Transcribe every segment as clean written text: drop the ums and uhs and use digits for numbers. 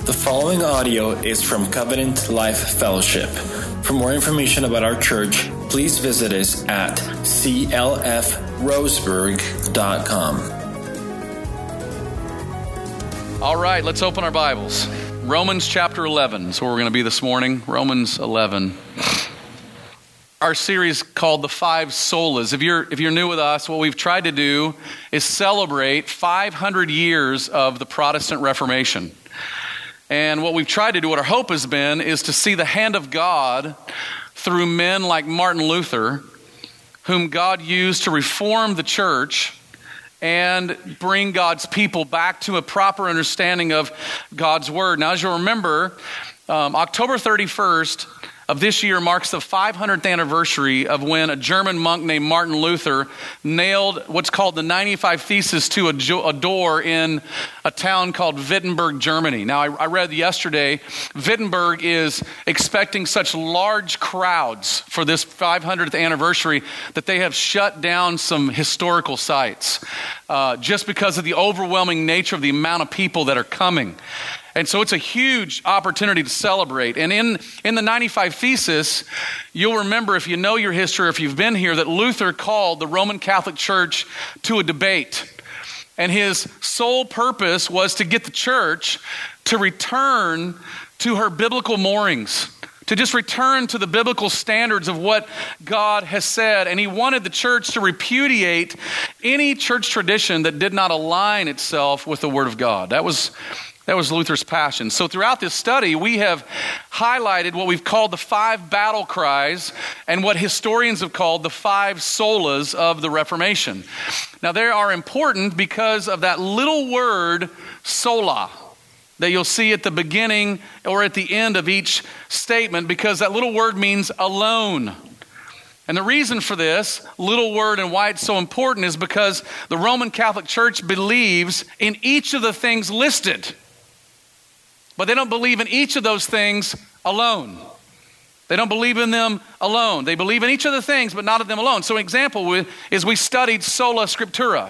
The following audio is from Covenant Life Fellowship. For more information about our church, please visit us at clfroseburg.com. All right, let's open our Bibles. Romans chapter 11 is where we're going to be this morning. Romans 11. Our series called The Five Solas. If you're new with us, what we've tried to do is celebrate 500 years of the Protestant Reformation. And what we've tried to do, what our hope has been, is to see the hand of God through men like Martin Luther, whom God used to reform the church and bring God's people back to a proper understanding of God's Word. Now, as you'll remember, October 31st of this year marks the 500th anniversary of when a German monk named Martin Luther nailed what's called the 95 Theses to a door in a town called Wittenberg, Germany. Now, I read yesterday, Wittenberg is expecting such large crowds for this 500th anniversary that they have shut down some historical sites just because of the overwhelming nature of the amount of people that are coming. And so it's a huge opportunity to celebrate. And in the 95 Thesis, you'll remember, if you know your history, or if you've been here, that Luther called the Roman Catholic Church to a debate. And his sole purpose was to get the church to return to her biblical moorings, to just return to the biblical standards of what God has said. And he wanted the church to repudiate any church tradition that did not align itself with the Word of God. That was Luther's passion. So throughout this study, we have highlighted what we've called the five battle cries and what historians have called the five solas of the Reformation. Now, they are important because of that little word, sola, that you'll see at the beginning or at the end of each statement, because that little word means alone. And the reason for this little word and why it's so important is because the Roman Catholic Church believes in each of the things listed. But they don't believe in each of those things alone. They don't believe in them alone. They believe in each of the things, but not of them alone. So an example is we studied sola scriptura,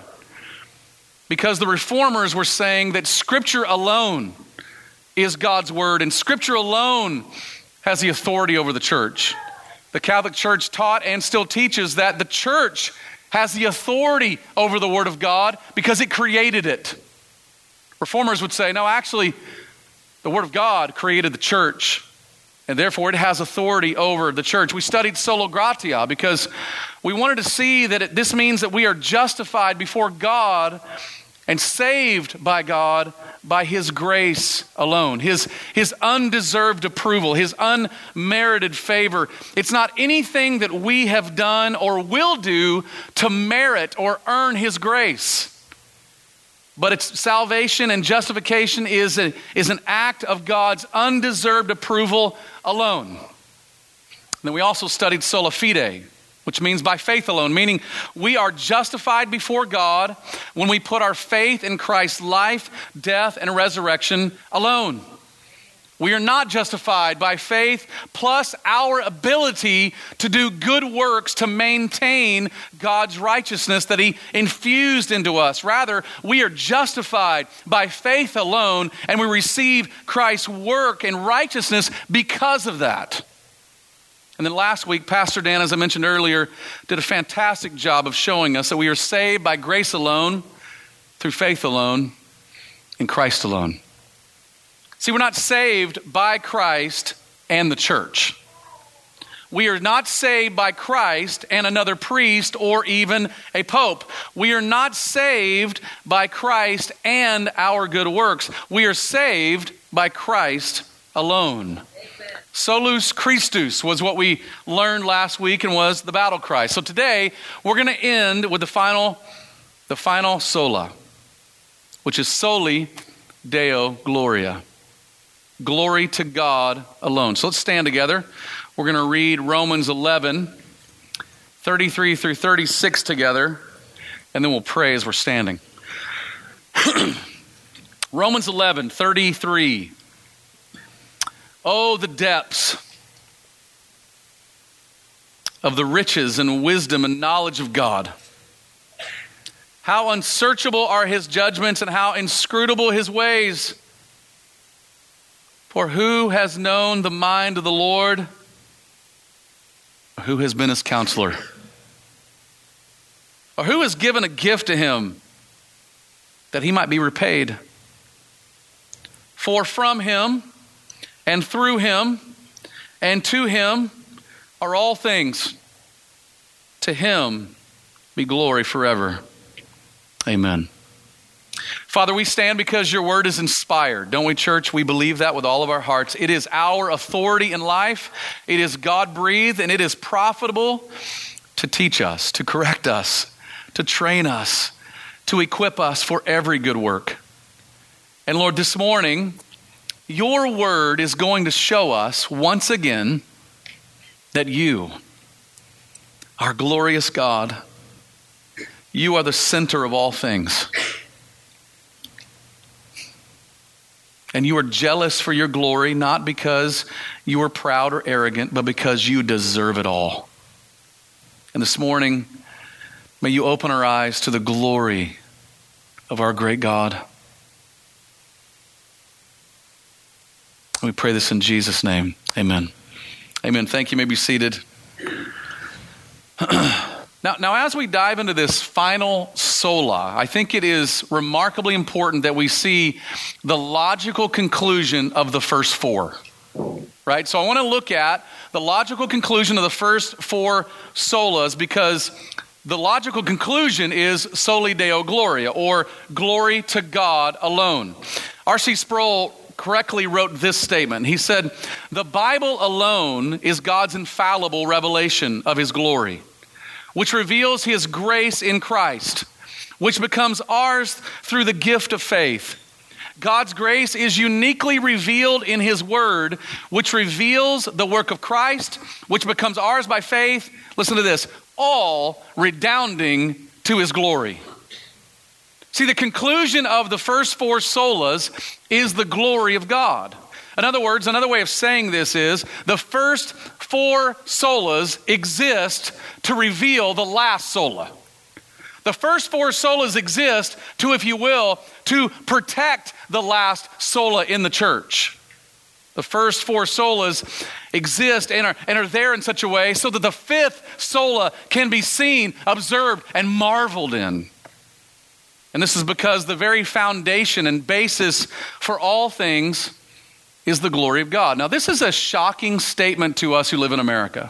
because the reformers were saying that Scripture alone is God's Word, and Scripture alone has the authority over the church. The Catholic Church taught and still teaches that the church has the authority over the Word of God because it created it. Reformers would say, no, actually, the Word of God created the church, and therefore it has authority over the church. We studied sola gratia because we wanted to see that this means that we are justified before God and saved by God by His grace alone, His undeserved approval, His unmerited favor. It's not anything that we have done or will do to merit or earn His grace. But it's salvation and justification is an act of God's undeserved approval alone. And then we also studied sola fide, which means by faith alone, meaning we are justified before God when we put our faith in Christ's life, death, and resurrection alone. We are not justified by faith plus our ability to do good works to maintain God's righteousness that He infused into us. Rather, we are justified by faith alone, and we receive Christ's work and righteousness because of that. And then last week, Pastor Dan, as I mentioned earlier, did a fantastic job of showing us that we are saved by grace alone, through faith alone, in Christ alone. See, we're not saved by Christ and the church. We are not saved by Christ and another priest or even a pope. We are not saved by Christ and our good works. We are saved by Christ alone. Amen. Solus Christus was what we learned last week and was the battle cry. So today we're going to end with the final sola, which is soli Deo Gloria. Glory to God alone. So let's stand together. We're going to read Romans 11, 33 through 36 together, and then we'll pray as we're standing. Romans 11, 33. Oh, the depths of the riches and wisdom and knowledge of God. How unsearchable are His judgments and how inscrutable His ways. For who has known the mind of the Lord? Who has been his counselor? Or who has given a gift to him that he might be repaid? For from him and through him and to him are all things. To him be glory forever. Amen. Father, we stand because your word is inspired. Don't we, church? We believe that with all of our hearts. It is our authority in life. It is God-breathed, and it is profitable to teach us, to correct us, to train us, to equip us for every good work. And Lord, this morning, your word is going to show us once again that you are glorious God. You are the center of all things. And you are jealous for your glory, not because you are proud or arrogant, but because you deserve it all. And this morning, may you open our eyes to the glory of our great God. We pray this in Jesus' name. Amen. Amen. Thank you. You may be seated. Now, as we dive into this final sola, I think it is remarkably important that we see the logical conclusion of the first four, right? So I want to look at the logical conclusion of the first four solas, because the logical conclusion is soli Deo Gloria, or glory to God alone. R.C. Sproul correctly wrote this statement. He said, "The Bible alone is God's infallible revelation of his glory, which reveals his grace in Christ, which becomes ours through the gift of faith. God's grace is uniquely revealed in his word, which reveals the work of Christ, which becomes ours by faith." Listen to this, all redounding to his glory. See, the conclusion of the first four solas is the glory of God. In other words, another way of saying this is the first four solas exist to reveal the last sola. The first four solas exist to, if you will, to protect the last sola in the church. The first four solas exist and are there in such a way so that the fifth sola can be seen, observed, and marveled in. And this is because the very foundation and basis for all things is the glory of God. Now, this is a shocking statement to us who live in America.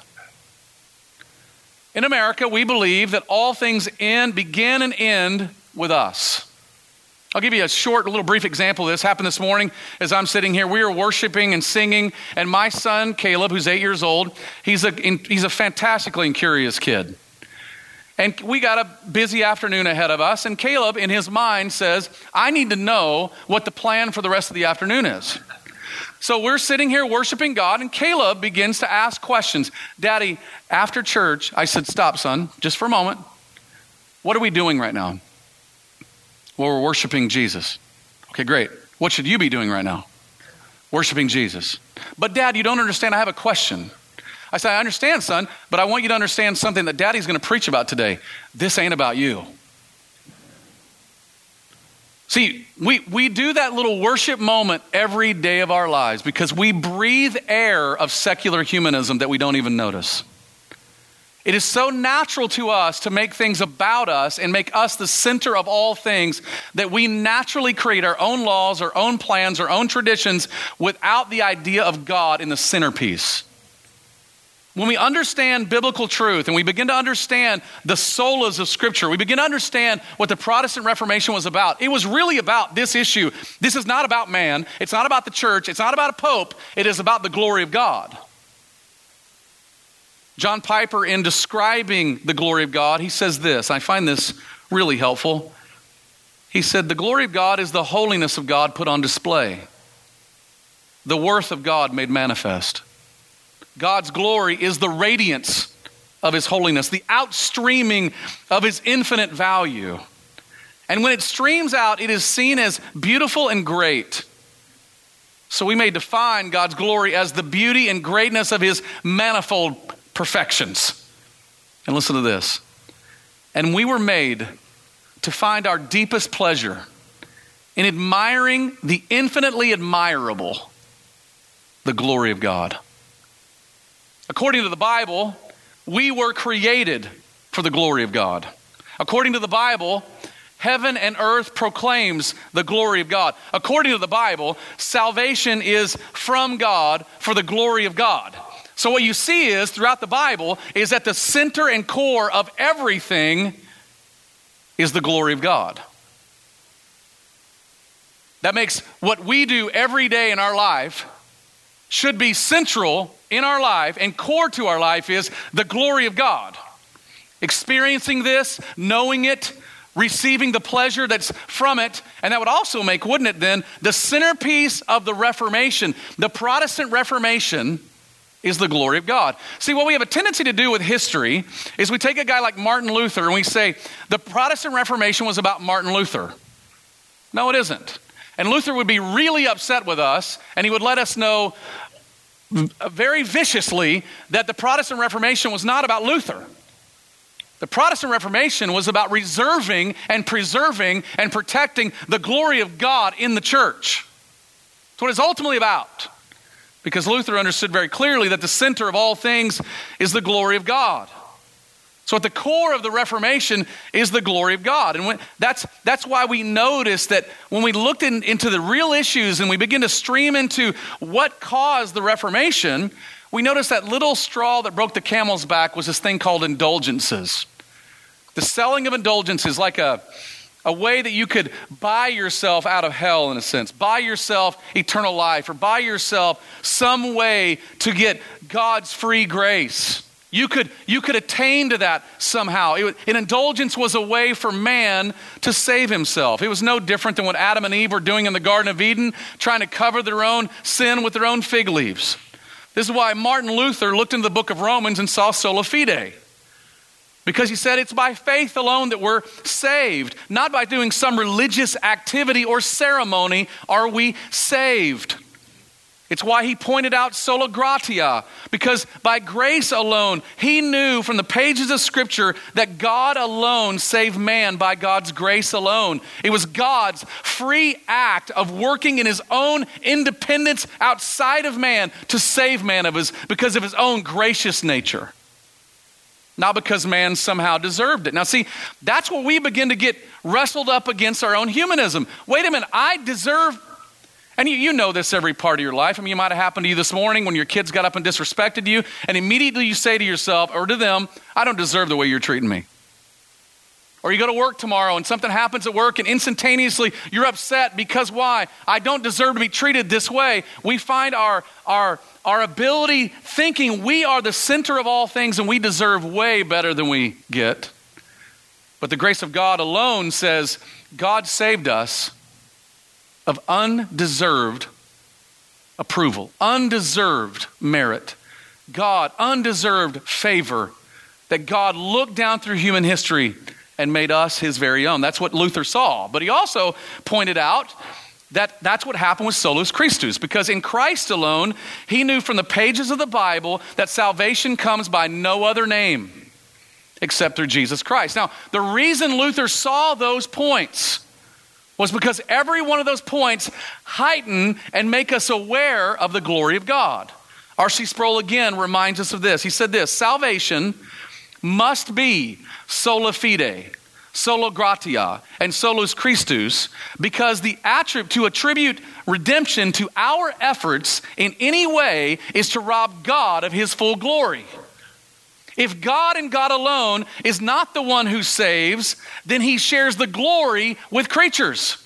In America, we believe that all things begin and end with us. I'll give you a short, little brief example of this. Happened this morning as I'm sitting here. We were worshiping and singing, and my son, Caleb, who's 8 years old, he's a fantastically curious kid. And we got a busy afternoon ahead of us, and Caleb, in his mind, says, I need to know what the plan for the rest of the afternoon is. So we're sitting here worshiping God, and Caleb begins to ask questions. Daddy, after church, I said, stop, son, just for a moment. What are we doing right now? Well, we're worshiping Jesus. Okay, great. What should you be doing right now? Worshiping Jesus. But Dad, you don't understand. I have a question. I said, I understand, son, but I want you to understand something that Daddy's going to preach about today. This ain't about you. See, we do that little worship moment every day of our lives because we breathe air of secular humanism that we don't even notice. It is so natural to us to make things about us and make us the center of all things that we naturally create our own laws, our own plans, our own traditions without the idea of God in the centerpiece. When we understand biblical truth and we begin to understand the solas of Scripture, we begin to understand what the Protestant Reformation was about. It was really about this issue. This is not about man. It's not about the church. It's not about a pope. It is about the glory of God. John Piper, in describing the glory of God, he says this. I find this really helpful. He said, the glory of God is the holiness of God put on display, the worth of God made manifest. God's glory is the radiance of his holiness, the outstreaming of his infinite value. And when it streams out, it is seen as beautiful and great. So we may define God's glory as the beauty and greatness of his manifold perfections. And listen to this. And we were made to find our deepest pleasure in admiring the infinitely admirable the glory of God. According to the Bible, we were created for the glory of God. According to the Bible, heaven and earth proclaims the glory of God. According to the Bible, salvation is from God for the glory of God. So what you see is, throughout the Bible, is that the center and core of everything is the glory of God. That makes what we do every day in our life should be central in our life, and core to our life is the glory of God. Experiencing this, knowing it, receiving the pleasure that's from it, and that would also make, wouldn't it then, the centerpiece of the Reformation. The Protestant Reformation is the glory of God. See, what we have a tendency to do with history is we take a guy like Martin Luther and we say, the Protestant Reformation was about Martin Luther. No, it isn't. And Luther would be really upset with us, and he would let us know very viciously that the Protestant Reformation was not about Luther. The Protestant Reformation was about reserving and preserving and protecting the glory of God in the church. That's what it's ultimately about. Because Luther understood very clearly that the center of all things is the glory of God. So at the core of the Reformation is the glory of God. And that's why we notice that when we looked into the real issues and we begin to stream into what caused the Reformation, we notice that little straw that broke the camel's back was this thing called indulgences. The selling of indulgences, like a way that you could buy yourself out of hell, in a sense. Buy yourself eternal life, or buy yourself some way to get God's free grace. You could attain to that somehow. An indulgence was a way for man to save himself. It was no different than what Adam and Eve were doing in the Garden of Eden, trying to cover their own sin with their own fig leaves. This is why Martin Luther looked into the book of Romans and saw sola fide. Because he said it's by faith alone that we're saved. Not by doing some religious activity or ceremony are we saved. It's why he pointed out sola gratia, because by grace alone, he knew from the pages of Scripture that God alone saved man by God's grace alone. It was God's free act of working in his own independence outside of man to save man because of his own gracious nature. Not because man somehow deserved it. Now see, that's where we begin to get wrestled up against our own humanism. Wait a minute, I deserve... And you know this every part of your life. I mean, it might have happened to you this morning when your kids got up and disrespected you, and immediately you say to yourself or to them, I don't deserve the way you're treating me. Or you go to work tomorrow and something happens at work and instantaneously you're upset because why? I don't deserve to be treated this way. We find our ability thinking we are the center of all things and we deserve way better than we get. But the grace of God alone says God saved us of undeserved approval, undeserved merit, God, undeserved favor, that God looked down through human history and made us his very own. That's what Luther saw. But he also pointed out that that's what happened with solus Christus, because in Christ alone, he knew from the pages of the Bible that salvation comes by no other name except through Jesus Christ. Now, the reason Luther saw those points was because every one of those points heighten and make us aware of the glory of God. R.C. Sproul again reminds us of this. He said this, salvation must be sola fide, sola gratia, and solus Christus, because to attribute redemption to our efforts in any way is to rob God of his full glory. If God and God alone is not the one who saves, then he shares the glory with creatures.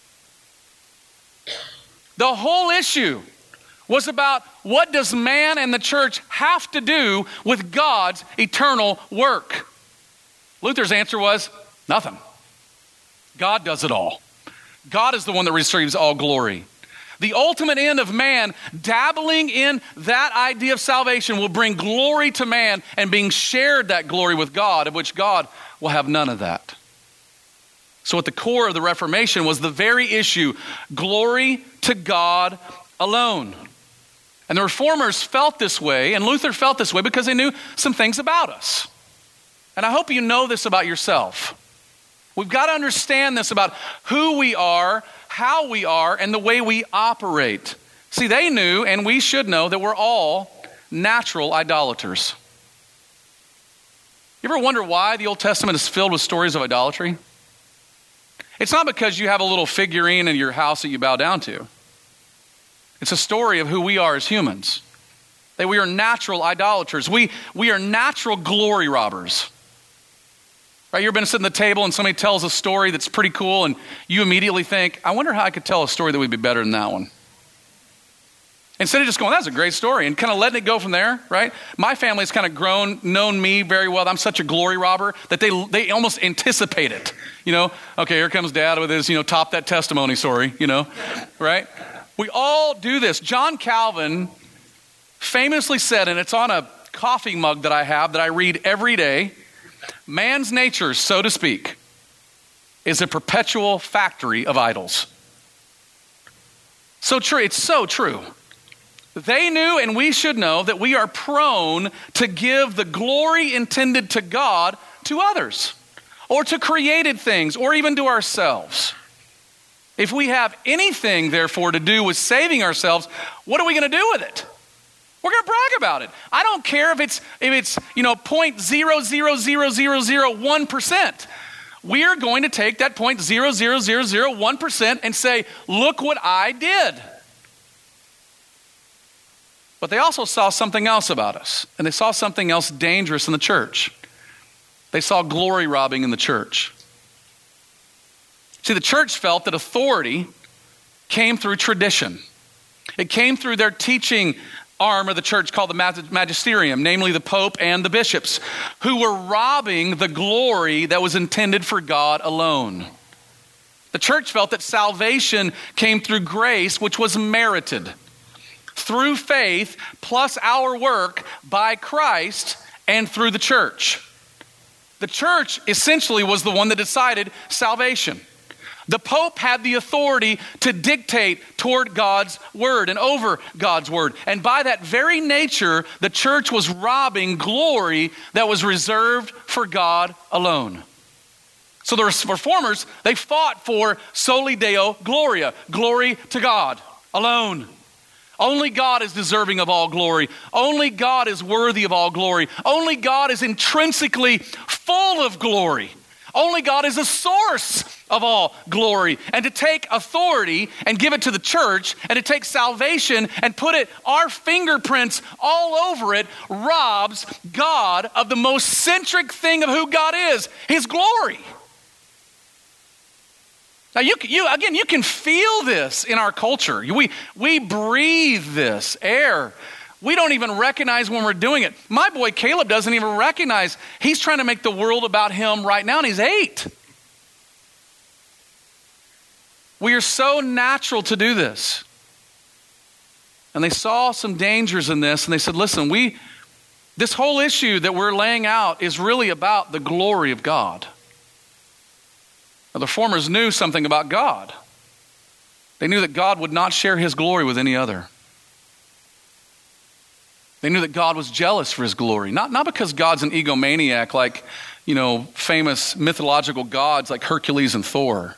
The whole issue was about what does man and the church have to do with God's eternal work? Luther's answer was nothing. God does it all. God is the one that receives all glory. The ultimate end of man dabbling in that idea of salvation will bring glory to man and being shared that glory with God, of which God will have none of that. So at the core of the Reformation was the very issue, glory to God alone. And the Reformers felt this way, and Luther felt this way because they knew some things about us. And I hope you know this about yourself. We've got to understand this about who we are, how we are, and the way we operate. See, they knew, and we should know, that we're all natural idolaters. You ever wonder why the Old Testament is filled with stories of idolatry? It's not because you have a little figurine in your house that you bow down to. It's a story of who we are as humans. That we are natural idolaters. We are natural glory robbers. Right? You ever been sitting at the table and somebody tells a story that's pretty cool and you immediately think, I wonder how I could tell a story that would be better than that one. Instead of just going, that's a great story, and kind of letting it go from there, right? My family's kind of known me very well. I'm such a glory robber that they almost anticipate it. Okay, here comes Dad with his, top that testimony story, right? We all do this. John Calvin famously said, and it's on a coffee mug that I have that I read every day, man's nature, so to speak, is a perpetual factory of idols. So true. It's so true. They knew, and we should know, that we are prone to give the glory intended to God to others, or to created things, or even to ourselves. If we have anything, therefore, to do with saving ourselves, what are we going to do with it? We're going to brag about it. I don't care if it's 0.00001%. We are going to take that 0.00001% and say, look what I did. But they also saw something else about us, and they saw something else dangerous in the church. They saw glory robbing in the church. See, the church felt that authority came through tradition. It came through their teaching arm of the church called the magisterium, namely the Pope and the bishops, who were robbing the glory that was intended for God alone. The church felt that salvation came through grace, which was merited through faith plus our work by Christ and through the church. The church essentially was the one that decided salvation. The Pope had the authority to dictate toward God's word and over God's word. And by that very nature, the church was robbing glory that was reserved for God alone. So the reformers, they fought for soli Deo gloria, glory to God alone. Only God is deserving of all glory. Only God is worthy of all glory. Only God is intrinsically full of glory. Only God is a source of all glory. And to take authority and give it to the church, and to take salvation and put our fingerprints all over it, robs God of the most centric thing of who God is, his glory. Now, you can feel this in our culture. We breathe this air. We don't even recognize when we're doing it. My boy Caleb doesn't even recognize. He's trying to make the world about him right now, and he's 8. We are so natural to do this. And they saw some dangers in this, and they said, listen, this whole issue that we're laying out is really about the glory of God. Now, the reformers knew something about God. They knew that God would not share his glory with any other. They knew that God was jealous for his glory. Not because God's an egomaniac like, famous mythological gods like Hercules and Thor.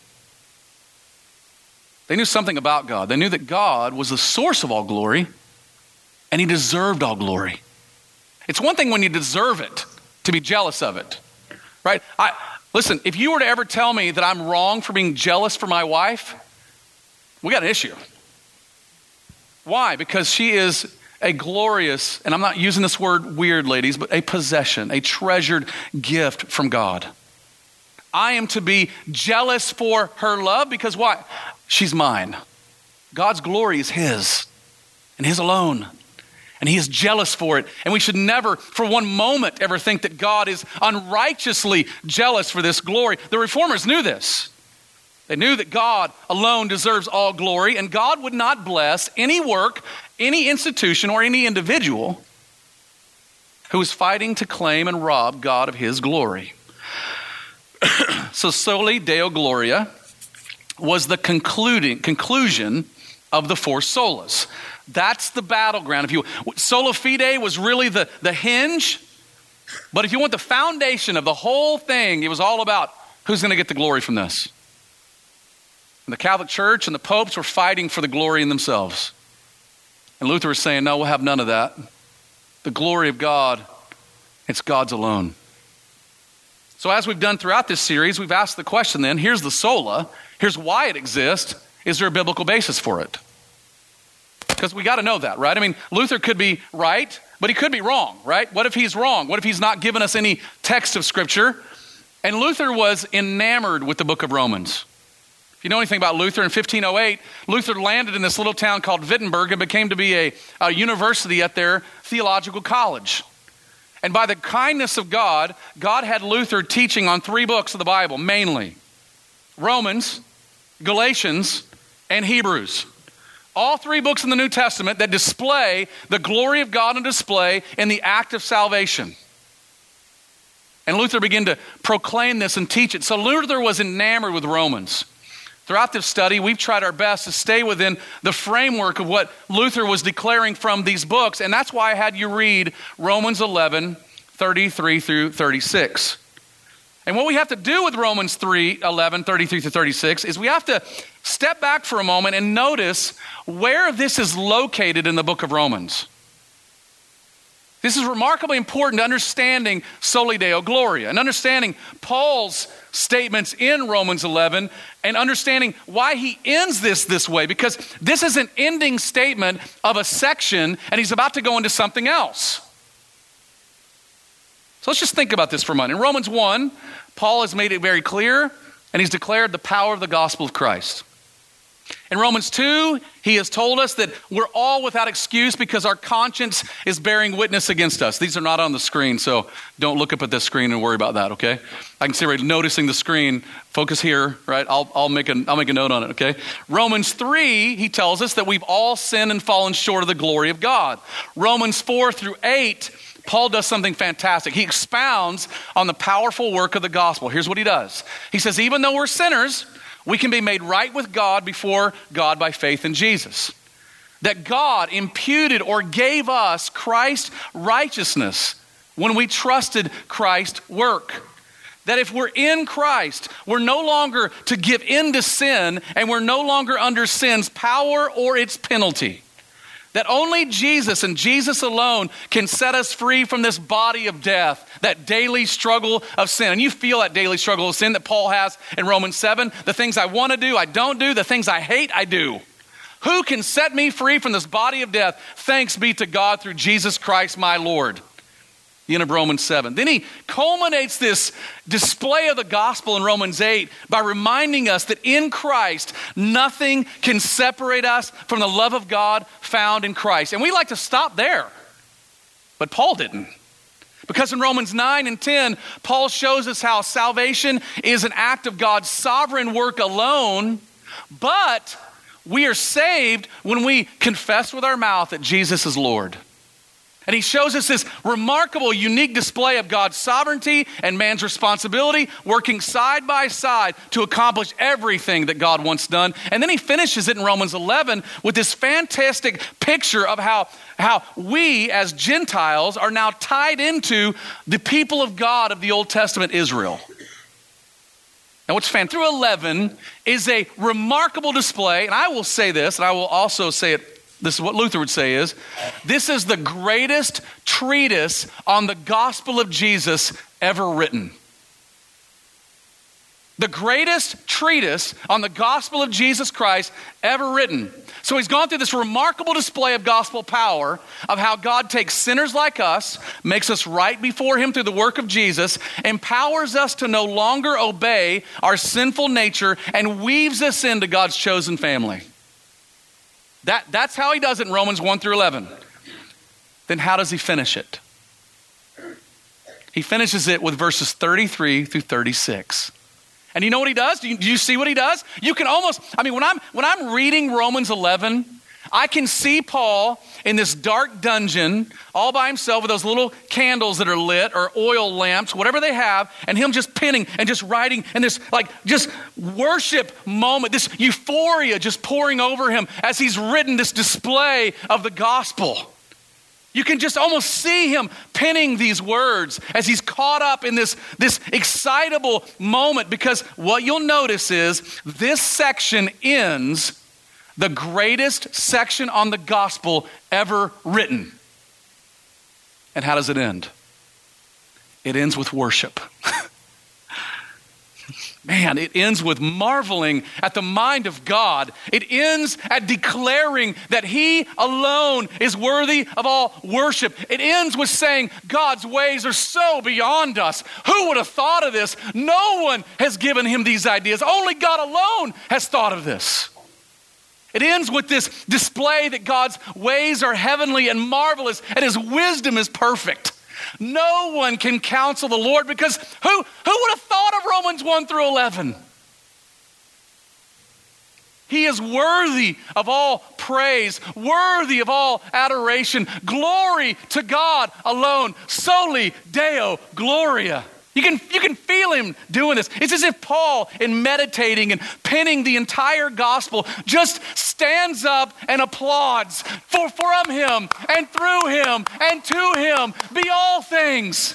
They knew something about God. They knew that God was the source of all glory, and he deserved all glory. It's one thing when you deserve it to be jealous of it, right? Listen, if you were to ever tell me that I'm wrong for being jealous for my wife, we got an issue. Why? Because she is a glorious, and I'm not using this word weird, ladies, but a possession, a treasured gift from God. I am to be jealous for her love because why? She's mine. God's glory is his and his alone. And he is jealous for it. And we should never, for one moment, ever think that God is unrighteously jealous for this glory. The reformers knew this. They knew that God alone deserves all glory, and God would not bless any work, any institution, or any individual who is fighting to claim and rob God of his glory. So soli Deo Gloria was the conclusion of the 4 solas. That's the battleground. Sola Fide was really the hinge, but if you want the foundation of the whole thing, it was all about who's going to get the glory from this. And the Catholic Church and the popes were fighting for the glory in themselves. And Luther was saying, no, we'll have none of that. The glory of God, it's God's alone. So as we've done throughout this series, we've asked the question then, here's the sola, here's why it exists. Is there a biblical basis for it? Because we got to know that, right? I mean, Luther could be right, but he could be wrong, right? What if he's wrong? What if he's not given us any text of Scripture? And Luther was enamored with the book of Romans. If you know anything about Luther, in 1508, Luther landed in this little town called Wittenberg and became to be a university at their theological college. And by the kindness of God, God had Luther teaching on 3 books of the Bible, mainly Romans, Galatians, and Hebrews. All 3 books in the New Testament that display the glory of God on display in the act of salvation. And Luther began to proclaim this and teach it. So Luther was enamored with Romans. Throughout this study, we've tried our best to stay within the framework of what Luther was declaring from these books. And that's why I had you read Romans 11, 33 through 36. And what we have to do with Romans 11, 33 through 36 is we have to step back for a moment and notice where this is located in the book of Romans. This is remarkably important to understanding Soli Deo Gloria and understanding Paul's statements in Romans 11 and understanding why he ends this way, because this is an ending statement of a section and he's about to go into something else. So let's just think about this for a moment. In Romans 1, Paul has made it very clear and he's declared the power of the gospel of Christ. In Romans 2, he has told us that we're all without excuse because our conscience is bearing witness against us. These are not on the screen, so don't look up at the screen and worry about that, okay? I can see right noticing the screen. Focus here, right? I'll make a note on it, okay? Romans 3, he tells us that we've all sinned and fallen short of the glory of God. Romans 4 through 8, Paul does something fantastic. He expounds on the powerful work of the gospel. Here's what he does. He says, even though we're sinners, we can be made right with God before God by faith in Jesus. That God imputed or gave us Christ's righteousness when we trusted Christ's work. That if we're in Christ, we're no longer to give in to sin and we're no longer under sin's power or its penalty. That only Jesus and Jesus alone can set us free from this body of death, that daily struggle of sin. And you feel that daily struggle of sin that Paul has in Romans 7. The things I want to do, I don't do. The things I hate, I do. Who can set me free from this body of death? Thanks be to God through Jesus Christ my Lord. The end of Romans 7. Then he culminates this display of the gospel in Romans 8 by reminding us that in Christ, nothing can separate us from the love of God found in Christ. And we like to stop there, but Paul didn't. Because in Romans 9 and 10, Paul shows us how salvation is an act of God's sovereign work alone, but we are saved when we confess with our mouth that Jesus is Lord. And he shows us this remarkable, unique display of God's sovereignty and man's responsibility working side by side to accomplish everything that God wants done. And then he finishes it in Romans 11 with this fantastic picture of how we as Gentiles are now tied into the people of God of the Old Testament Israel. Now what's fantastic through 11 is a remarkable display, and I will say this, and I will also say it. This is what Luther would say is, this is the greatest treatise on the gospel of Jesus ever written. The greatest treatise on the gospel of Jesus Christ ever written. So he's gone through this remarkable display of gospel power of how God takes sinners like us, makes us right before him through the work of Jesus, empowers us to no longer obey our sinful nature, and weaves us into God's chosen family. That's how he does it in Romans 1 through 11. Then how does he finish it? He finishes it with verses 33 through 36. And you know what he does? Do you see what he does? You can almost, when I'm reading Romans 11, I can see Paul in this dark dungeon all by himself with those little candles that are lit or oil lamps, whatever they have, and him just penning and just writing and this just worship moment, this euphoria just pouring over him as he's written this display of the gospel. You can just almost see him penning these words as he's caught up in this excitable moment, because what you'll notice is this section ends the greatest section on the gospel ever written. And how does it end? It ends with worship. Man, it ends with marveling at the mind of God. It ends at declaring that he alone is worthy of all worship. It ends with saying God's ways are so beyond us. Who would have thought of this? No one has given him these ideas. Only God alone has thought of this. It ends with this display that God's ways are heavenly and marvelous and his wisdom is perfect. No one can counsel the Lord, because who would have thought of Romans 1 through 11? He is worthy of all praise, worthy of all adoration. Glory to God alone. Soli Deo Gloria. You can feel him doing this. It's as if Paul, in meditating and penning the entire gospel, just stands up and applauds. For from him and through him and to him be all things.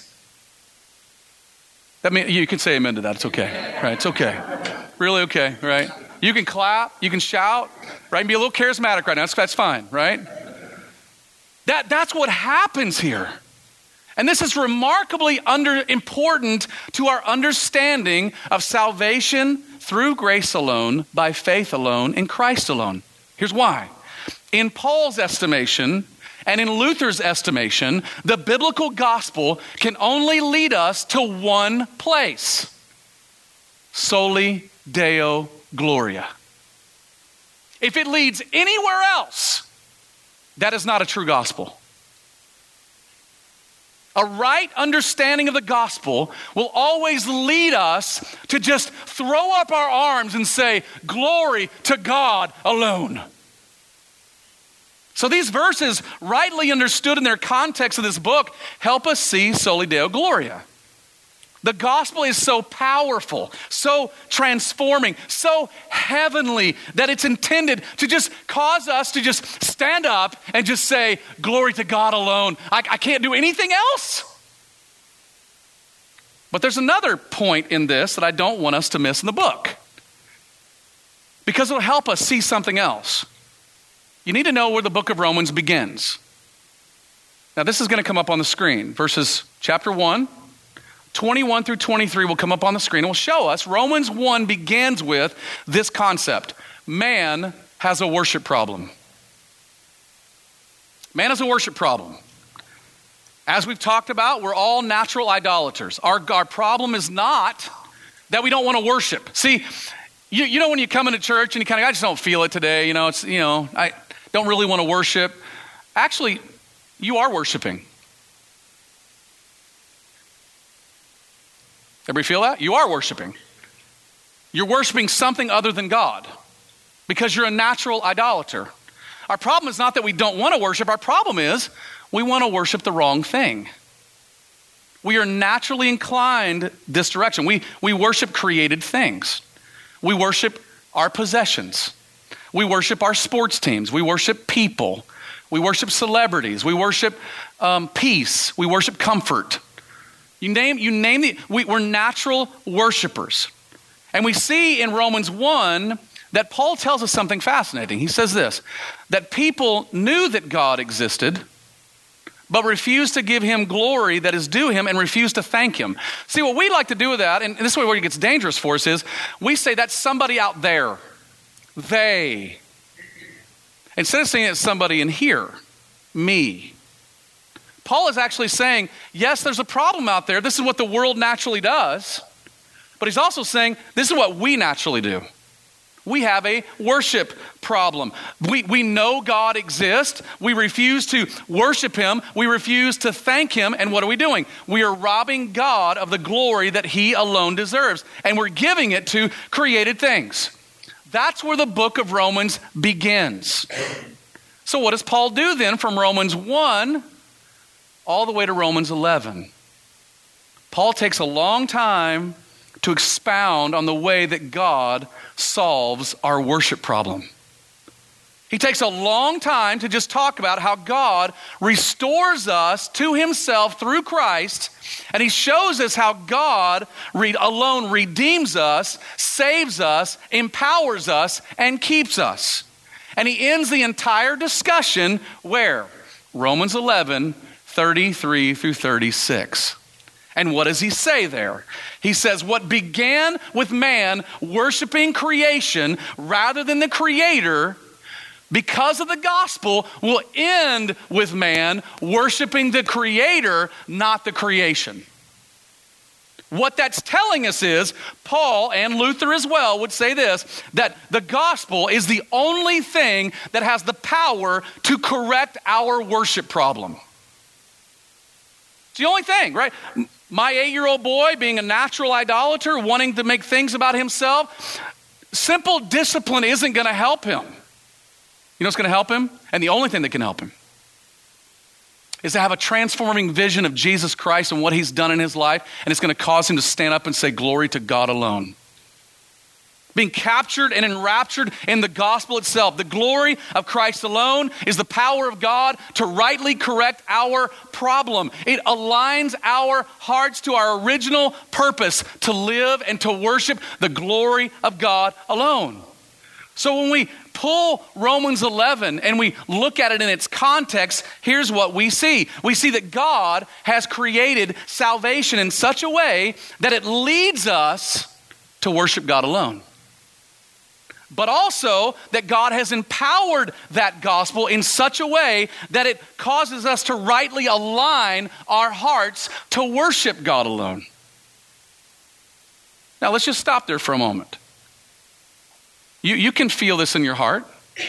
That means you can say amen to that. It's okay. Right? It's okay. Really okay, right? You can clap, you can shout, right? And be a little charismatic right now. That's fine, right? That's what happens here. And this is remarkably important to our understanding of salvation through grace alone, by faith alone, in Christ alone. Here's why. In Paul's estimation and in Luther's estimation, the biblical gospel can only lead us to one place: Soli Deo Gloria. If it leads anywhere else, that is not a true gospel. A right understanding of the gospel will always lead us to just throw up our arms and say, glory to God alone. So these verses, rightly understood in their context of this book, help us see Soli Deo Gloria. The gospel is so powerful, so transforming, so heavenly that it's intended to just cause us to just stand up and just say, glory to God alone. I can't do anything else. But there's another point in this that I don't want us to miss in the book, because it'll help us see something else. You need to know where the book of Romans begins. Now this is going to come up on the screen. Verses chapter 1. 21 through 23 will come up on the screen and will show us Romans 1 begins with this concept. Man has a worship problem. Man has a worship problem. As we've talked about, we're all natural idolaters. Our problem is not that we don't want to worship. See, you know when you come into church and you kind of, I just don't feel it today. I don't really want to worship. Actually, you are worshiping. Everybody feel that? You are worshiping. You're worshiping something other than God because you're a natural idolater. Our problem is not that we don't want to worship. Our problem is we want to worship the wrong thing. We are naturally inclined this direction. We worship created things. We worship our possessions. We worship our sports teams. We worship people. We worship celebrities. We worship peace. We worship comfort. We're natural worshipers. And we see in Romans 1 that Paul tells us something fascinating. He says this, that people knew that God existed, but refused to give him glory that is due him and refused to thank him. See, what we like to do with that, and this is where it gets dangerous for us, is we say that's somebody out there. They. Instead of saying it's somebody in here, me. Paul is actually saying, yes, there's a problem out there. This is what the world naturally does. But he's also saying, this is what we naturally do. We have a worship problem. We know God exists. We refuse to worship him. We refuse to thank him. And what are we doing? We are robbing God of the glory that he alone deserves. And we're giving it to created things. That's where the book of Romans begins. So what does Paul do then from Romans 1 all the way to Romans 11? Paul takes a long time to expound on the way that God solves our worship problem. He takes a long time to just talk about how God restores us to himself through Christ, and he shows us how God alone redeems us, saves us, empowers us, and keeps us. And he ends the entire discussion where? Romans 11, 33 through 36. And what does he say there? He says, what began with man worshiping creation rather than the creator, because of the gospel, will end with man worshiping the creator, not the creation. What that's telling us is, Paul and Luther as well would say this, that the gospel is the only thing that has the power to correct our worship problem. It's the only thing, right? My 8-year-old boy being a natural idolater, wanting to make things about himself, simple discipline isn't going to help him. You know what's going to help him? And the only thing that can help him is to have a transforming vision of Jesus Christ and what he's done in his life, and it's going to cause him to stand up and say, glory to God alone. Being captured and enraptured in the gospel itself. The glory of Christ alone is the power of God to rightly correct our problem. It aligns our hearts to our original purpose to live and to worship the glory of God alone. So when we pull Romans 11 and we look at it in its context, here's what we see. We see that God has created salvation in such a way that it leads us to worship God alone. But also that God has empowered that gospel in such a way that it causes us to rightly align our hearts to worship God alone. Now let's just stop there for a moment. You can feel this in your heart.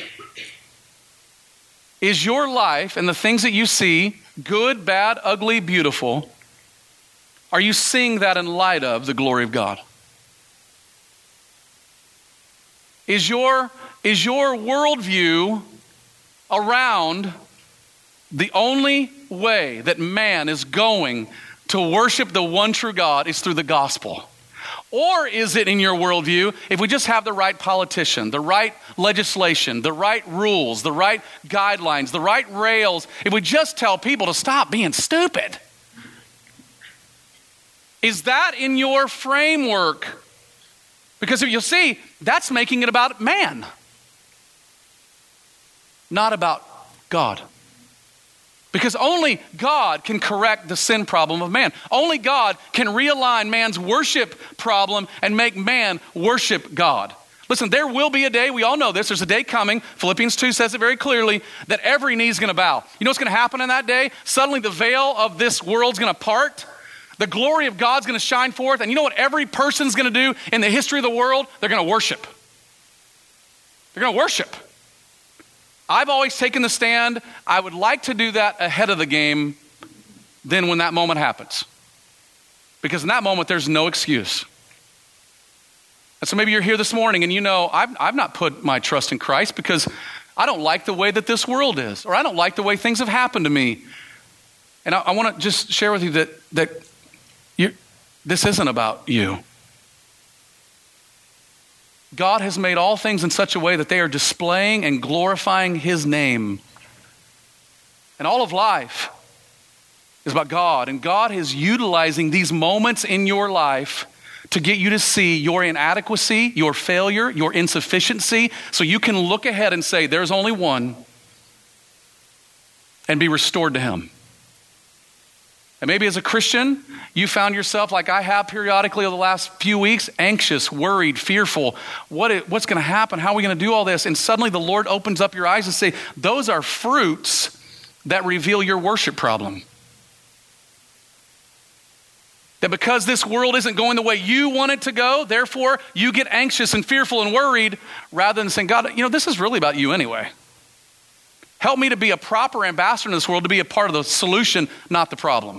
Is your life and the things that you see, good, bad, ugly, beautiful, are you seeing that in light of the glory of God? Is your worldview around the only way that man is going to worship the one true God is through the gospel? Or is it in your worldview, if we just have the right politician, the right legislation, the right rules, the right guidelines, the right rails, if we just tell people to stop being stupid? Is that in your framework? Because you'll see, that's making it about man, not about God. Because only God can correct the sin problem of man. Only God can realign man's worship problem and make man worship God. Listen, there will be a day, we all know this, there's a day coming, Philippians 2 says it very clearly, that every knee is going to bow. You know what's going to happen in that day? Suddenly the veil of this world's going to part. The glory of God's going to shine forth. And you know what every person's going to do in the history of the world? They're going to worship. They're going to worship. I've always taken the stand, I would like to do that ahead of the game than when that moment happens. Because in that moment, there's no excuse. And so maybe you're here this morning and you know, I've not put my trust in Christ because I don't like the way that this world is, or I don't like the way things have happened to me. And I want to just share with you that this isn't about you. God has made all things in such a way that they are displaying and glorifying his name. And all of life is about God. And God is utilizing these moments in your life to get you to see your inadequacy, your failure, your insufficiency, so you can look ahead and say, there's only one, and be restored to him. And maybe as a Christian, you found yourself, like I have periodically over the last few weeks, anxious, worried, fearful. What's going to happen? How are we going to do all this? And suddenly the Lord opens up your eyes and say, those are fruits that reveal your worship problem. That because this world isn't going the way you want it to go, therefore you get anxious and fearful and worried, rather than saying, God, this is really about you anyway. Help me to be a proper ambassador in this world, to be a part of the solution, not the problem.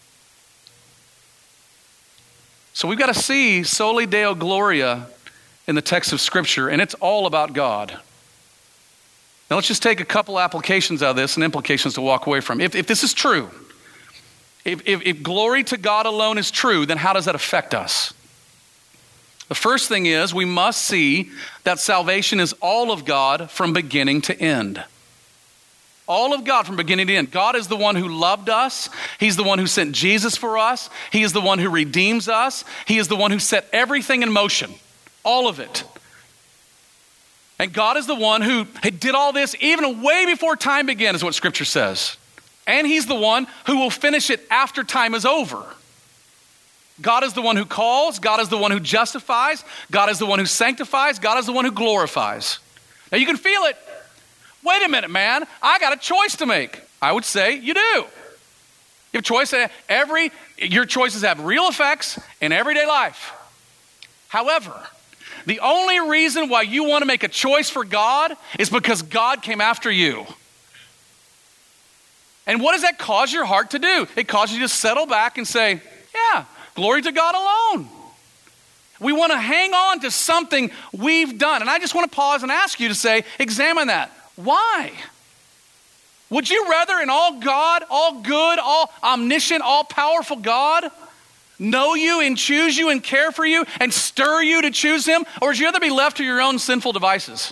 So we've got to see Soli Deo Gloria in the text of Scripture, and it's all about God. Now let's just take a couple applications out of this and implications to walk away from. If this is true, if glory to God alone is true, then how does that affect us? The first thing is we must see that salvation is all of God from beginning to end. All of God from beginning to end. God is the one who loved us. He's the one who sent Jesus for us. He is the one who redeems us. He is the one who set everything in motion. All of it. And God is the one who did all this even way before time began, is what Scripture says. And he's the one who will finish it after time is over. God is the one who calls. God is the one who justifies. God is the one who sanctifies. God is the one who glorifies. Now you can feel it. Wait a minute, man. I got a choice to make. I would say you do. You have a choice. Your choices have real effects in everyday life. However, the only reason why you want to make a choice for God is because God came after you. And what does that cause your heart to do? It causes you to settle back and say, yeah, glory to God alone. We want to hang on to something we've done. And I just want to pause and ask you to say, examine that. Why? Would you rather an all God, all good, all omniscient, all powerful God know you and choose you and care for you and stir you to choose him? Or would you rather be left to your own sinful devices?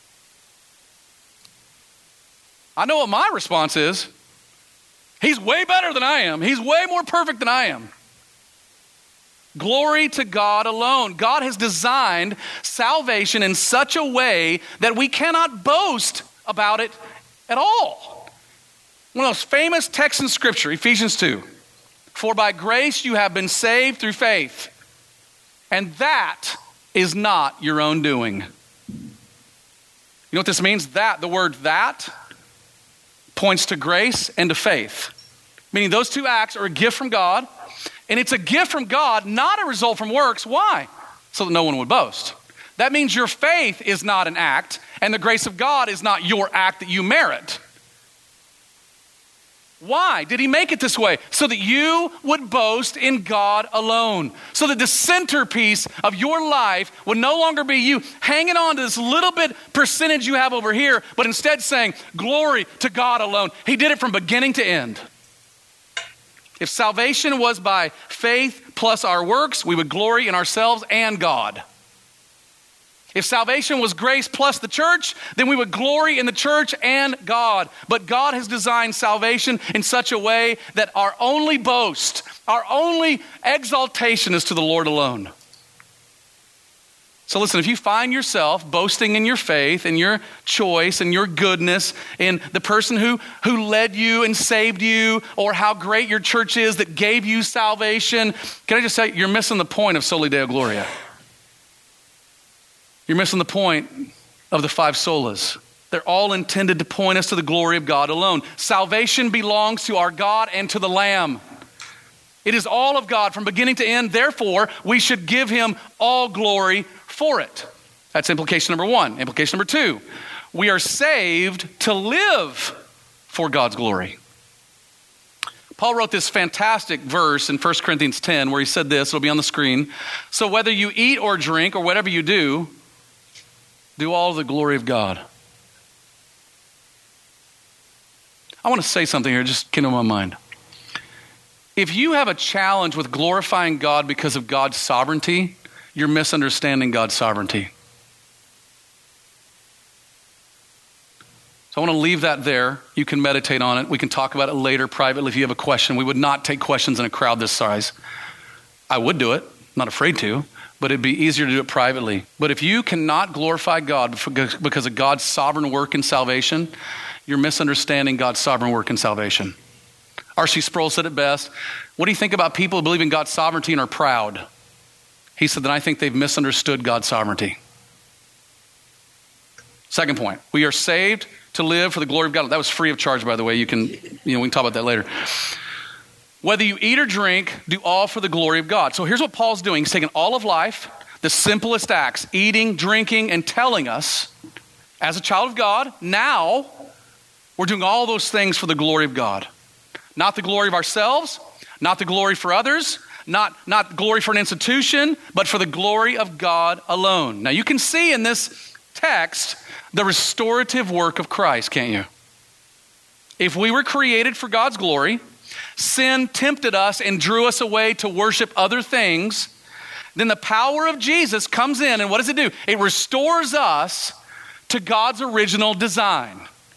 I know what my response is. He's way better than I am. He's way more perfect than I am. Glory to God alone. God has designed salvation in such a way that we cannot boast about it at all. One of those famous texts in Scripture, Ephesians 2. For by grace you have been saved through faith. And that is not your own doing. You know what this means? That, the word that, points to grace and to faith. Meaning those two acts are a gift from God. And it's a gift from God, not a result from works. Why? So that no one would boast. That means your faith is not an act, and the grace of God is not your act that you merit. Why did he make it this way? So that you would boast in God alone. So that the centerpiece of your life would no longer be you hanging on to this little bit percentage you have over here, but instead saying, glory to God alone. He did it from beginning to end. If salvation was by faith plus our works, we would glory in ourselves and God. If salvation was grace plus the church, then we would glory in the church and God. But God has designed salvation in such a way that our only boast, our only exaltation is to the Lord alone. So listen, if you find yourself boasting in your faith, in your choice, in your goodness, in the person who led you and saved you, or how great your church is that gave you salvation, can I just say, you're missing the point of Soli Deo Gloria. You're missing the point of the five solas. They're all intended to point us to the glory of God alone. Salvation belongs to our God and to the Lamb. It is all of God from beginning to end. Therefore, we should give him all glory for it. That's implication number one. Implication number two, we are saved to live for God's glory. Paul wrote this fantastic verse in 1 Corinthians 10 where he said this, it'll be on the screen. So whether you eat or drink or whatever you do all the glory of God. I want to say something here, just came to my mind. If you have a challenge with glorifying God because of God's sovereignty, you're misunderstanding God's sovereignty. So I want to leave that there. You can meditate on it. We can talk about it later privately if you have a question. We would not take questions in a crowd this size. I would do it. I'm not afraid to. But it'd be easier to do it privately. But if you cannot glorify God because of God's sovereign work in salvation, you're misunderstanding God's sovereign work in salvation. R.C. Sproul said it best. What do you think about people who believe in God's sovereignty and are proud? He said that I think they've misunderstood God's sovereignty. Second point, we are saved to live for the glory of God. That was free of charge, by the way. We can talk about that later. Whether you eat or drink, do all for the glory of God. So here's what Paul's doing. He's taking all of life, the simplest acts, eating, drinking, and telling us, as a child of God, now we're doing all those things for the glory of God. Not the glory of ourselves, not the glory for others, not glory for an institution, but for the glory of God alone. Now you can see in this text the restorative work of Christ, can't you? If we were created for God's glory, sin tempted us and drew us away to worship other things, then the power of Jesus comes in, and what does it do? It restores us to God's original design.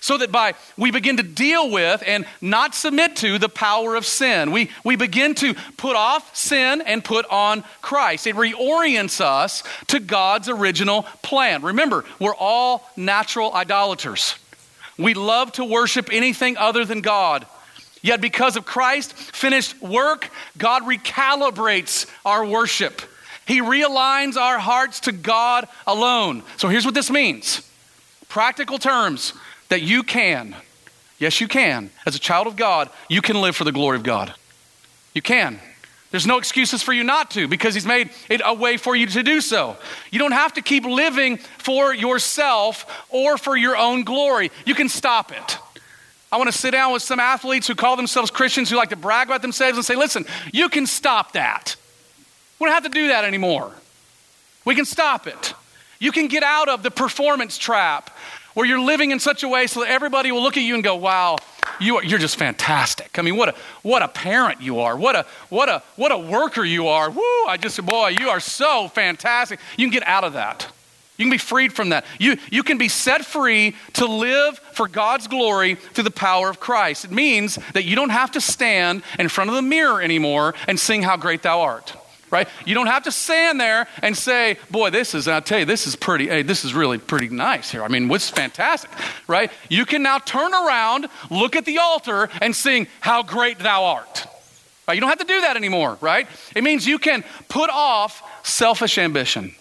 So that we begin to deal with and not submit to the power of sin. We begin to put off sin and put on Christ. It reorients us to God's original plan. Remember, we're all natural idolaters. We love to worship anything other than God. Yet because of Christ's finished work, God recalibrates our worship. He realigns our hearts to God alone. So here's what this means. Practical terms. That you can, yes you can, as a child of God, you can live for the glory of God. You can. There's no excuses for you not to, because he's made it a way for you to do so. You don't have to keep living for yourself or for your own glory. You can stop it. I want to sit down with some athletes who call themselves Christians, who like to brag about themselves and say, listen, you can stop that. We don't have to do that anymore. We can stop it. You can get out of the performance trap where you're living in such a way so that everybody will look at you and go, wow, you're just fantastic. I mean, what a parent you are. What a worker you are. Woo, boy, you are so fantastic. You can get out of that. You can be freed from that. You can be set free to live for God's glory through the power of Christ. It means that you don't have to stand in front of the mirror anymore and sing how great thou art. Right? You don't have to stand there and say, boy, I'll tell you, this is really pretty nice here. I mean, what's fantastic, right? You can now turn around, look at the altar, and sing, how great thou art. Right? You don't have to do that anymore, right? It means you can put off selfish ambition.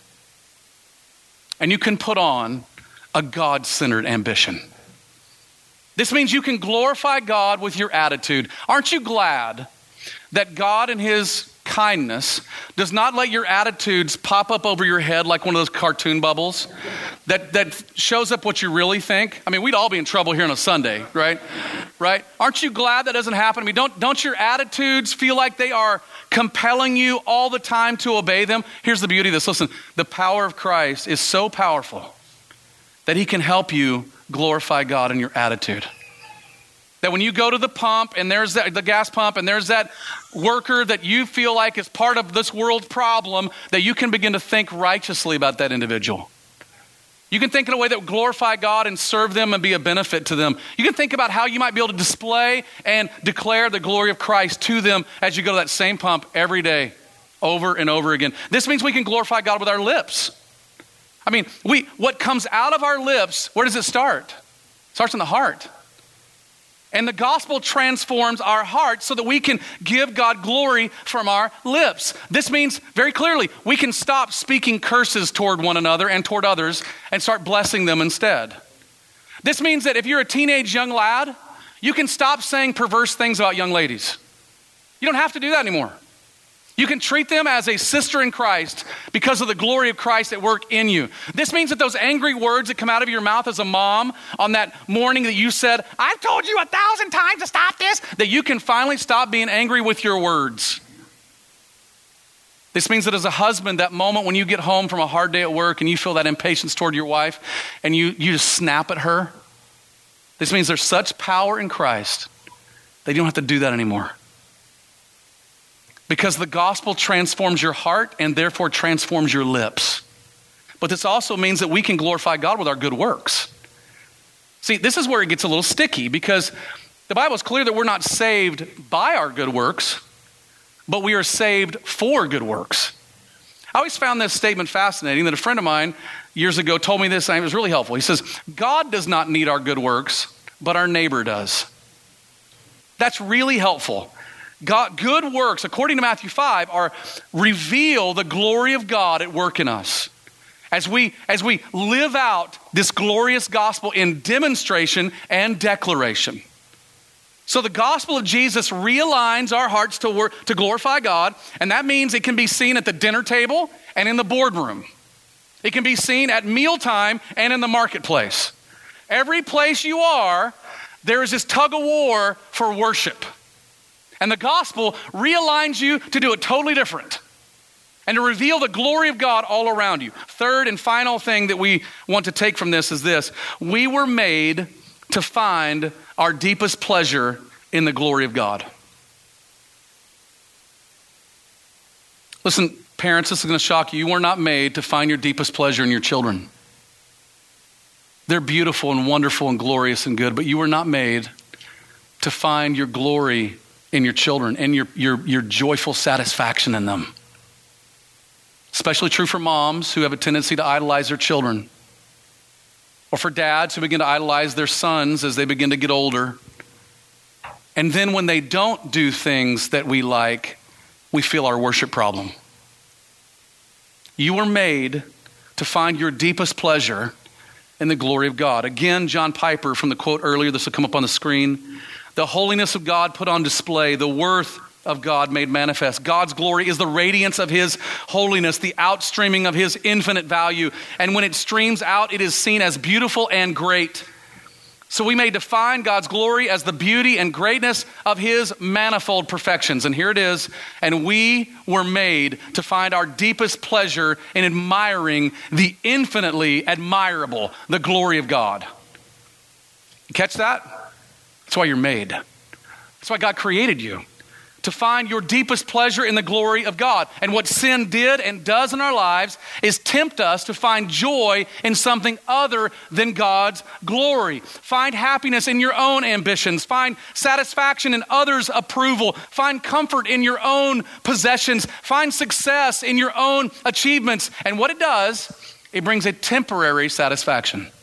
And you can put on a God-centered ambition. This means you can glorify God with your attitude. Aren't you glad that God in his kindness does not let your attitudes pop up over your head like one of those cartoon bubbles that shows up what you really think? I mean, we'd all be in trouble here on a Sunday, right? Right? Aren't you glad that doesn't happen? I mean, don't your attitudes feel like they are compelling you all the time to obey them? Here's the beauty of this. Listen, the power of Christ is so powerful that he can help you glorify God in your attitude. That when you go to the pump and there's the gas pump and there's that worker that you feel like is part of this world's problem, that you can begin to think righteously about that individual. You can think in a way that will glorify God and serve them and be a benefit to them. You can think about how you might be able to display and declare the glory of Christ to them as you go to that same pump every day, over and over again. This means we can glorify God with our lips. I mean, what comes out of our lips, where does it start? It starts in the heart. And the gospel transforms our hearts so that we can give God glory from our lips. This means very clearly we can stop speaking curses toward one another and toward others and start blessing them instead. This means that if you're a teenage young lad, you can stop saying perverse things about young ladies. You don't have to do that anymore. You can treat them as a sister in Christ because of the glory of Christ at work in you. This means that those angry words that come out of your mouth as a mom on that morning that you said, I've told you 1,000 times to stop this, that you can finally stop being angry with your words. This means that as a husband, that moment when you get home from a hard day at work and you feel that impatience toward your wife and you just snap at her, this means there's such power in Christ that you don't have to do that anymore. Because the gospel transforms your heart and therefore transforms your lips. But this also means that we can glorify God with our good works. See, this is where it gets a little sticky because the Bible is clear that we're not saved by our good works, but we are saved for good works. I always found this statement fascinating that a friend of mine years ago told me this and it was really helpful. He says, God does not need our good works, but our neighbor does. That's really helpful. God, good works, according to Matthew 5, reveal the glory of God at work in us. As we live out this glorious gospel in demonstration and declaration. So the gospel of Jesus realigns our hearts to glorify God, and that means it can be seen at the dinner table and in the boardroom. It can be seen at mealtime and in the marketplace. Every place you are, there is this tug of war for worship. And the gospel realigns you to do it totally different and to reveal the glory of God all around you. Third and final thing that we want to take from this is this. We were made to find our deepest pleasure in the glory of God. Listen, parents, this is going to shock you. You were not made to find your deepest pleasure in your children. They're beautiful and wonderful and glorious and good, but you were not made to find your glory in your children and your joyful satisfaction in them. Especially true for moms who have a tendency to idolize their children, or for dads who begin to idolize their sons as they begin to get older. And then when they don't do things that we like, we feel our worship problem. You were made to find your deepest pleasure in the glory of God. Again, John Piper from the quote earlier, this will come up on the screen. The holiness of God put on display, the worth of God made manifest. God's glory is the radiance of his holiness, the outstreaming of his infinite value. And when it streams out, it is seen as beautiful and great. So we may define God's glory as the beauty and greatness of his manifold perfections. And here it is. And we were made to find our deepest pleasure in admiring the infinitely admirable, the glory of God. You catch that? That's why you're made. That's why God created you. To find your deepest pleasure in the glory of God. And what sin did and does in our lives is tempt us to find joy in something other than God's glory. Find happiness in your own ambitions. Find satisfaction in others' approval. Find comfort in your own possessions. Find success in your own achievements. And what it does, it brings a temporary satisfaction.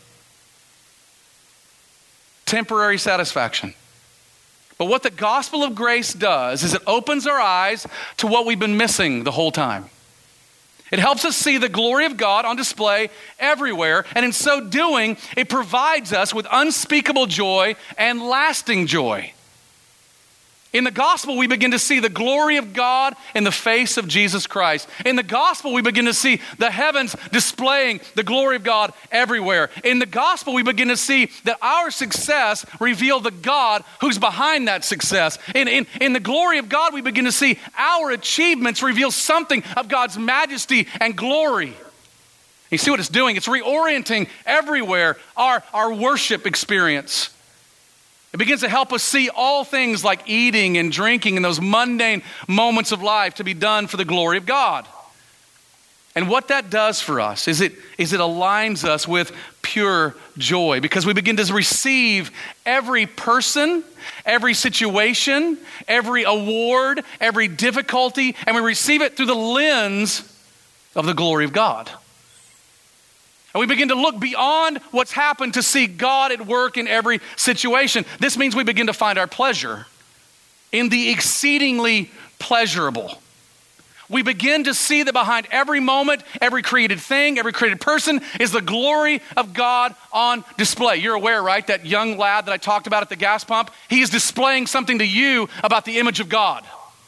Temporary satisfaction. But what the gospel of grace does is it opens our eyes to what we've been missing the whole time. It helps us see the glory of God on display everywhere, and in so doing, it provides us with unspeakable joy and lasting joy. In the gospel, we begin to see the glory of God in the face of Jesus Christ. In the gospel, we begin to see the heavens displaying the glory of God everywhere. In the gospel, we begin to see that our success reveals the God who's behind that success. In the glory of God, we begin to see our achievements reveal something of God's majesty and glory. You see what it's doing? It's reorienting everywhere our worship experience. It begins to help us see all things like eating and drinking and those mundane moments of life to be done for the glory of God. And what that does for us is it aligns us with pure joy, because we begin to receive every person, every situation, every award, every difficulty, and we receive it through the lens of the glory of God. And we begin to look beyond what's happened to see God at work in every situation. This means we begin to find our pleasure in the exceedingly pleasurable. We begin to see that behind every moment, every created thing, every created person is the glory of God on display. You're aware, right? That young lad that I talked about at the gas pump, he is displaying something to you about the image of God.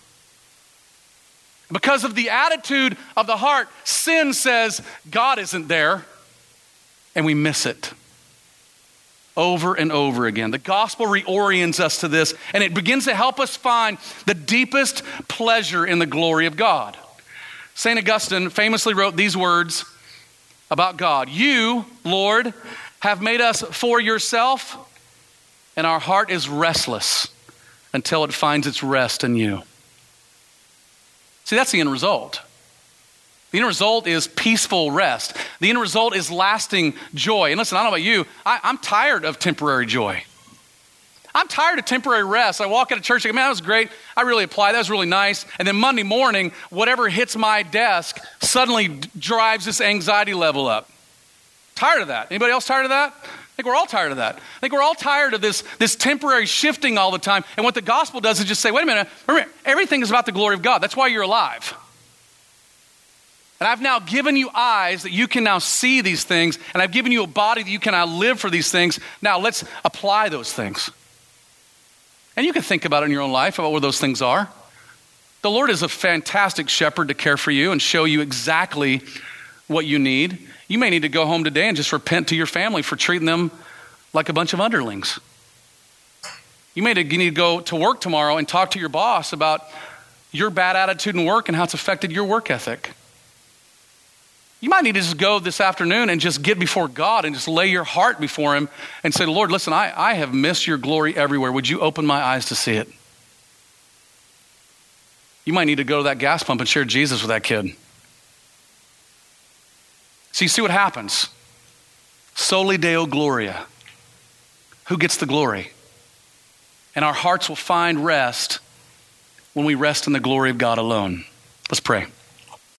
Because of the attitude of the heart, sin says God isn't there. And we miss it over and over again. The gospel reorients us to this, and it begins to help us find the deepest pleasure in the glory of God. St. Augustine famously wrote these words about God. You, Lord, have made us for yourself, and our heart is restless until it finds its rest in you. See, that's the end result. The end result is peaceful rest. The end result is lasting joy. And listen, I don't know about you, I'm tired of temporary joy. I'm tired of temporary rest. I walk out of church, I go, man, that was great. I really applied. That was really nice. And then Monday morning, whatever hits my desk suddenly drives this anxiety level up. Tired of that. Anybody else tired of that? I think we're all tired of that. I think we're all tired of this temporary shifting all the time. And what the gospel does is just say, wait a minute, remember, everything is about the glory of God. That's why you're alive. And I've now given you eyes that you can now see these things, and I've given you a body that you can now live for these things. Now let's apply those things. And you can think about it in your own life, about what those things are. The Lord is a fantastic shepherd to care for you and show you exactly what you need. You may need to go home today and just repent to your family for treating them like a bunch of underlings. You may need to go to work tomorrow and talk to your boss about your bad attitude in work and how it's affected your work ethic. You might need to just go this afternoon and just get before God and just lay your heart before him and say, Lord, listen, I have missed your glory everywhere. Would you open my eyes to see it? You might need to go to that gas pump and share Jesus with that kid. So you see what happens. Soli Deo Gloria. Who gets the glory? And our hearts will find rest when we rest in the glory of God alone. Let's pray.